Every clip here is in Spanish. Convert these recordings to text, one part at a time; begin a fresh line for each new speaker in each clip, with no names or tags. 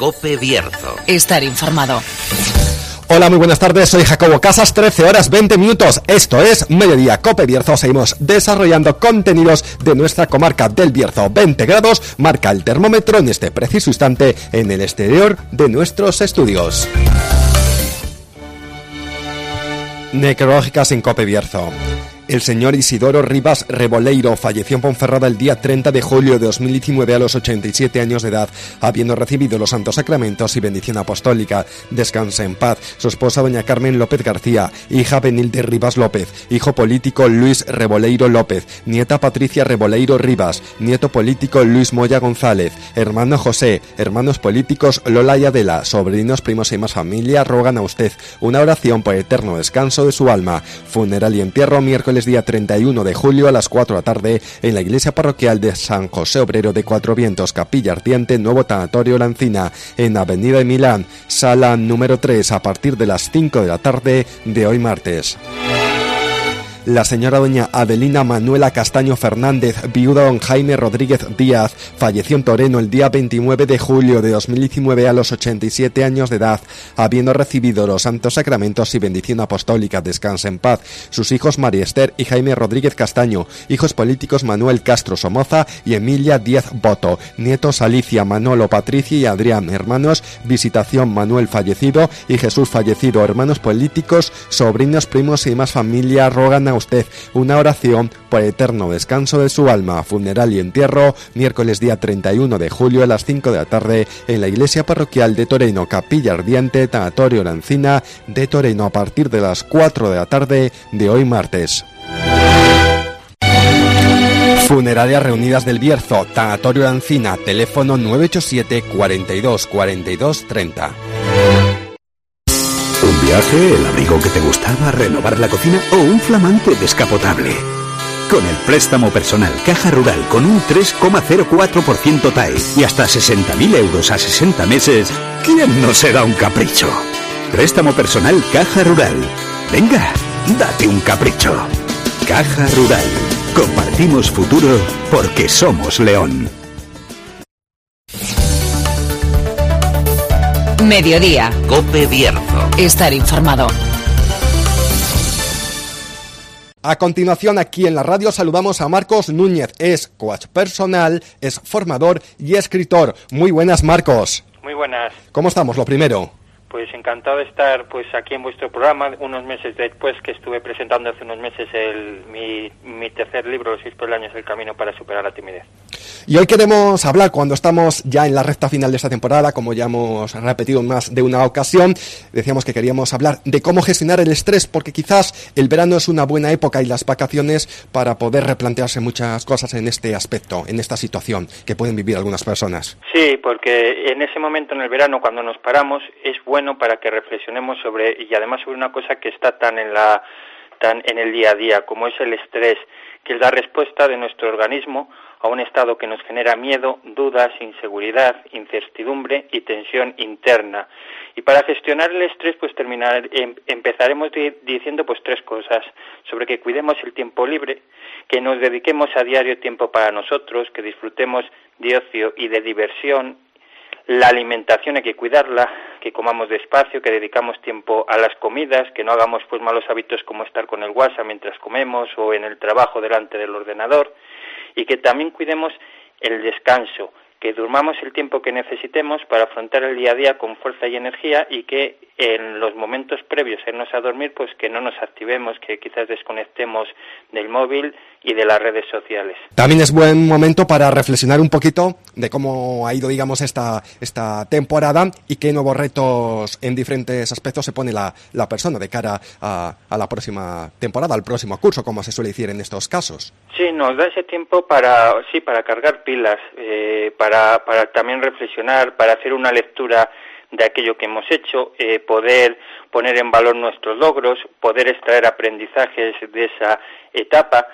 COPE Bierzo.
Estar informado.
Hola, muy buenas tardes, soy Jacobo Casas, 13 horas 20 minutos, esto es Mediodía COPE Bierzo. Seguimos desarrollando contenidos de nuestra comarca del Bierzo. 20 grados marca el termómetro en este preciso instante en el exterior de nuestros estudios. Necrológicas en COPE Bierzo. El señor Isidoro Rivas Reboleiro falleció en Ponferrada el día 30 de julio de 2019 a los 87 años de edad, habiendo recibido los santos sacramentos y bendición apostólica. Descanse en paz. Su esposa doña Carmen López García, hija Benilde Rivas López, hijo político Luis Reboleiro López, nieta Patricia Reboleiro Rivas, nieto político Luis Moya González, hermano José, hermanos políticos Lola y Adela, sobrinos, primos y más familia rogan a usted una oración por eterno descanso de su alma. Funeral y entierro miércoles día 31 de julio a las 4 de la tarde en la iglesia parroquial de San José Obrero de Cuatro Vientos, Capilla Ardiente, Nuevo Tanatorio La Encina, en Avenida de Milán, sala número 3, a partir de las 5 de la tarde de hoy martes. La señora doña Adelina Manuela Castaño Fernández, viuda don Jaime Rodríguez Díaz, falleció en Toreno el día 29 de julio de 2019 a los 87 años de edad, habiendo recibido los santos sacramentos y bendición apostólica. Descansa en paz. Sus hijos María Esther y Jaime Rodríguez Castaño, hijos políticos Manuel Castro Somoza y Emilia Díaz Boto, nietos Alicia, Manolo, Patricia y Adrián, hermanos Visitación, Manuel fallecido y Jesús fallecido, hermanos políticos, sobrinos, primos y más familia rogan a usted una oración por eterno descanso de su alma. Funeral y entierro miércoles día 31 de julio a las 5 de la tarde en la iglesia parroquial de Toreno, Capilla Ardiente, Tanatorio La Encina de Toreno, a partir de las 4 de la tarde de hoy martes. Funerarias Reunidas del Bierzo, Tanatorio La Encina, teléfono 987 42 42 30.
¿Un viaje, el abrigo que te gustaba, renovar la cocina o un flamante descapotable? Con el préstamo personal Caja Rural con un 3,04% TAE y hasta 60.000 euros a 60 meses, ¿quién no se da un capricho? Préstamo personal Caja Rural. Venga, date un capricho. Caja Rural. Compartimos futuro porque somos León.
Mediodía.
COPE Bierzo.
Estar informado.
A continuación, aquí en la radio saludamos a Marcos Núñez. Es coach personal, es formador y escritor. Muy buenas, Marcos.
Muy buenas.
¿Cómo estamos? Lo primero.
Pues encantado de estar aquí en vuestro programa, unos meses después que estuve presentando hace unos meses mi tercer libro, Los 6 peldaños del camino para superar la timidez.
Y hoy queremos hablar, cuando estamos ya en la recta final de esta temporada, como ya hemos repetido en más de una ocasión, decíamos que queríamos hablar de cómo gestionar el estrés, porque quizás el verano es una buena época y las vacaciones para poder replantearse muchas cosas en este aspecto, en esta situación que pueden vivir algunas personas.
Sí, porque en ese momento, en el verano, cuando nos paramos, es bueno para que reflexionemos sobre, y además sobre una cosa que está tan en el día a día, como es el estrés, que es la respuesta de nuestro organismo a un estado que nos genera miedo, dudas, inseguridad, incertidumbre y tensión interna. Y para gestionar el estrés, empezaremos diciendo tres cosas: sobre que cuidemos el tiempo libre, que nos dediquemos a diario tiempo para nosotros, que disfrutemos de ocio y de diversión. La alimentación hay que cuidarla, que comamos despacio, que dedicamos tiempo a las comidas, que no hagamos malos hábitos como estar con el WhatsApp mientras comemos o en el trabajo delante del ordenador, y que también cuidemos el descanso, que durmamos el tiempo que necesitemos para afrontar el día a día con fuerza y energía, y que en los momentos previos a irnos a dormir, que no nos activemos, que quizás desconectemos del móvil y de las redes sociales.
También es buen momento para reflexionar un poquito de cómo ha ido, digamos, esta temporada y qué nuevos retos en diferentes aspectos se pone la persona de cara a la próxima temporada, al próximo curso, como se suele decir en estos casos.
Sí, nos da ese tiempo para cargar pilas, para también reflexionar, para hacer una lectura de aquello que hemos hecho, poder poner en valor nuestros logros, poder extraer aprendizajes de esa etapa,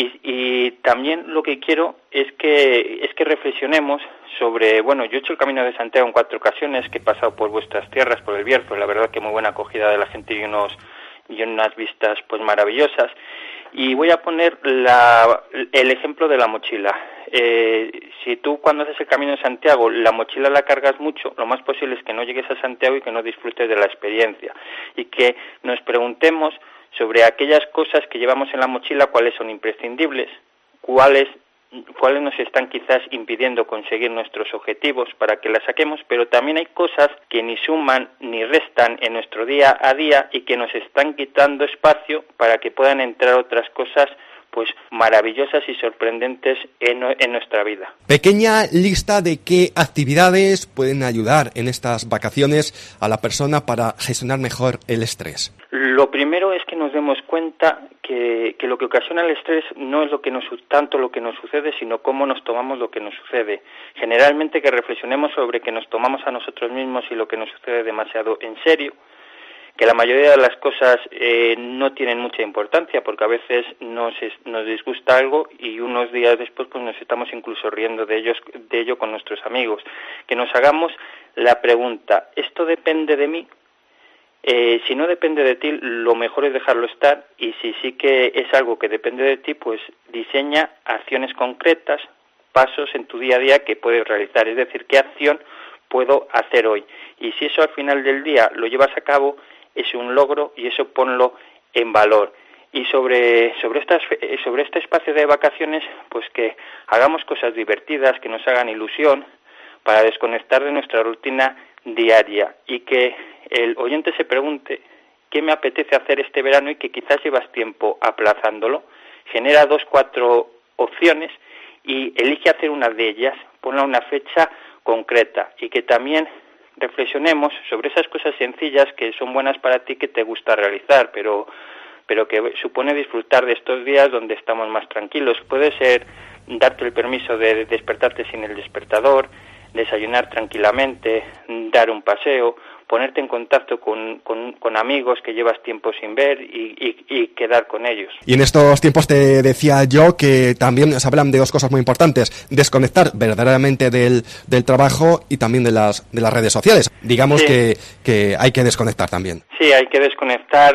y también lo que quiero es que reflexionemos sobre, yo he hecho el Camino de Santiago en 4 ocasiones, que he pasado por vuestras tierras, por el Bierzo, la verdad que muy buena acogida de la gente y unas vistas maravillosas. Y voy a poner el ejemplo de la mochila. Si tú cuando haces el Camino de Santiago la mochila la cargas mucho, lo más posible es que no llegues a Santiago y que no disfrutes de la experiencia, y que nos preguntemos sobre aquellas cosas que llevamos en la mochila, cuáles son imprescindibles, cuáles nos están quizás impidiendo conseguir nuestros objetivos para que las saquemos, pero también hay cosas que ni suman ni restan en nuestro día a día y que nos están quitando espacio para que puedan entrar otras cosas pues maravillosas y sorprendentes en nuestra vida.
Pequeña lista de qué actividades pueden ayudar en estas vacaciones a la persona para gestionar mejor el estrés.
Lo primero es que nos demos cuenta que lo que ocasiona el estrés no es tanto lo que nos sucede, sino cómo nos tomamos lo que nos sucede. Generalmente que reflexionemos sobre que nos tomamos a nosotros mismos y lo que nos sucede demasiado en serio, que la mayoría de las cosas no tienen mucha importancia, porque a veces nos disgusta algo y unos días después pues nos estamos incluso riendo de ello con nuestros amigos. Que nos hagamos la pregunta, ¿esto depende de mí? Si no depende de ti, lo mejor es dejarlo estar, y si sí que es algo que depende de ti, pues diseña acciones concretas, pasos en tu día a día que puedes realizar, es decir, ¿qué acción puedo hacer hoy? Y si eso al final del día lo llevas a cabo, es un logro y eso ponlo en valor. Y sobre este espacio de vacaciones, pues que hagamos cosas divertidas, que nos hagan ilusión, para desconectar de nuestra rutina diaria, y que el oyente se pregunte qué me apetece hacer este verano y que quizás llevas tiempo aplazándolo. Genera 2-4 opciones y elige hacer una de ellas, ponla una fecha concreta, y que también reflexionemos sobre esas cosas sencillas que son buenas para ti, que te gusta realizar, pero que supone disfrutar de estos días donde estamos más tranquilos. Puede ser darte el permiso de despertarte sin el despertador, desayunar tranquilamente, dar un paseo, ponerte en contacto con amigos que llevas tiempo sin ver y quedar con ellos.
Y en estos tiempos te decía yo que también se hablan de dos cosas muy importantes: desconectar verdaderamente del trabajo y también de las redes sociales. Digamos sí, que hay que desconectar también.
Sí, hay que desconectar,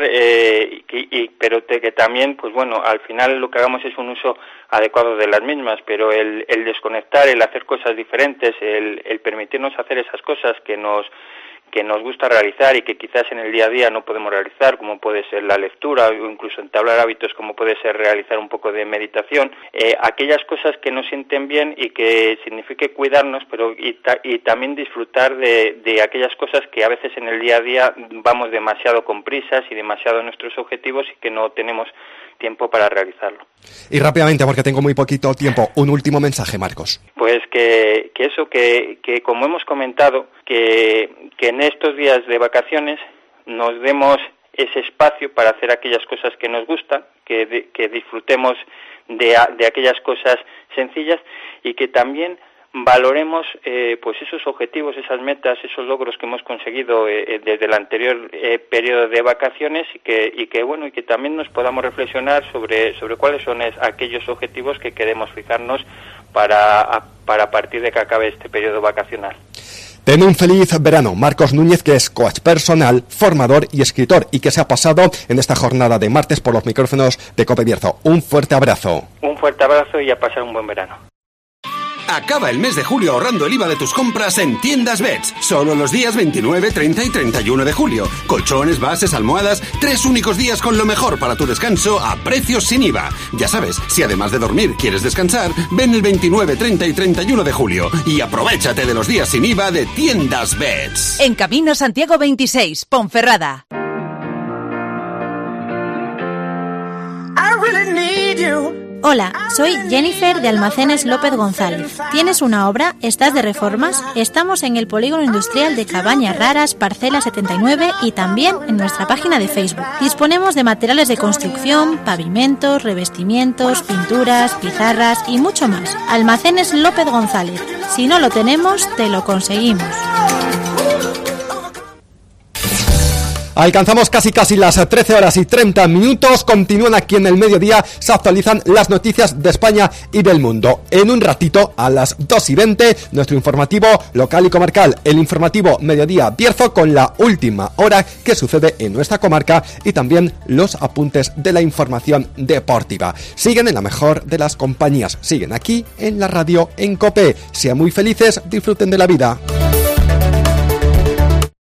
pero que también, pues bueno, al final lo que hagamos es un uso adecuado de las mismas, pero el desconectar, el hacer cosas diferentes, el permitirnos hacer esas cosas que nos gusta realizar y que quizás en el día a día no podemos realizar, como puede ser la lectura o incluso entablar hábitos como puede ser realizar un poco de meditación, aquellas cosas que nos sienten bien y que signifique cuidarnos, pero y también disfrutar de aquellas cosas que a veces en el día a día vamos demasiado con prisas y demasiado en nuestros objetivos y que no tenemos tiempo para realizarlo.
Y rápidamente, porque tengo muy poquito tiempo, un último mensaje, Marcos.
Pues que como hemos comentado, que en estos días de vacaciones nos demos ese espacio para hacer aquellas cosas que nos gustan, que disfrutemos de aquellas cosas sencillas, y que también valoremos pues esos objetivos, esas metas, esos logros que hemos conseguido desde el anterior periodo de vacaciones, y que también nos podamos reflexionar sobre cuáles son aquellos objetivos que queremos fijarnos para partir de que acabe este periodo vacacional.
Ten un feliz verano. Marcos Núñez, que es coach personal, formador y escritor, y que se ha pasado en esta jornada de martes por los micrófonos de COPE Bierzo. Un fuerte abrazo.
Un fuerte abrazo y a pasar un buen verano.
Acaba el mes de julio ahorrando el IVA de tus compras en Tiendas Beds. Solo los días 29, 30 y 31 de julio. Colchones, bases, almohadas, 3 únicos días con lo mejor para tu descanso a precios sin IVA. Ya sabes, si además de dormir quieres descansar, ven el 29, 30 y 31 de julio y aprovéchate de los días sin IVA de Tiendas Beds.
En Camino Santiago 26, Ponferrada.
I really need you.
Hola, soy Jennifer de Almacenes López González. ¿Tienes una obra? ¿Estás de reformas? Estamos en el Polígono Industrial de Cabañas Raras, Parcela 79, y también en nuestra página de Facebook. Disponemos de materiales de construcción, pavimentos, revestimientos, pinturas, pizarras y mucho más. Almacenes López González. Si no lo tenemos, te lo conseguimos.
Alcanzamos casi las 13 horas y 30 minutos. Continúan aquí en el mediodía. Se actualizan las noticias de España y del mundo. En un ratito, a las 2:20, nuestro informativo local y comarcal. El informativo Mediodía Bierzo con la última hora que sucede en nuestra comarca y también los apuntes de la información deportiva. Siguen en la mejor de las compañías. Siguen aquí en la radio en COPE. Sean muy felices, disfruten de la vida.